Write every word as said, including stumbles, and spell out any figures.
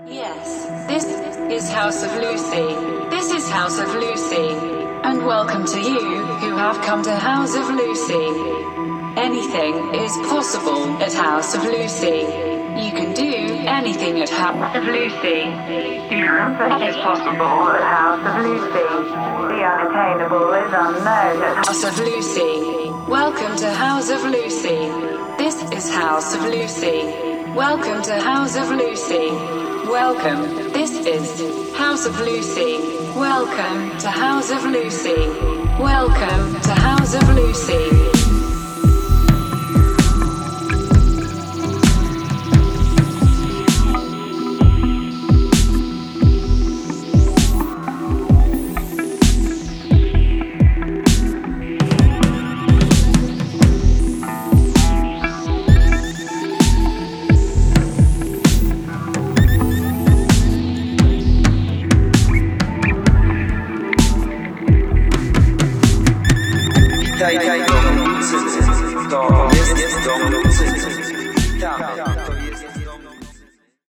Yes, this is House of Lucy. This is House of Lucy. And welcome to you who have come to House of Lucy. Anything is possible at House of Lucy. You can do anything at House of Lucy. Anything is possible at House of Lucy. The unattainable is unknown at House of Lucy. Welcome to House of Lucy. This is House of Lucy. Welcome to House of Lucy. Welcome, this is House of Lucy. Welcome to House of Lucy. Welcome to House of Lucy. Yes, yes, don't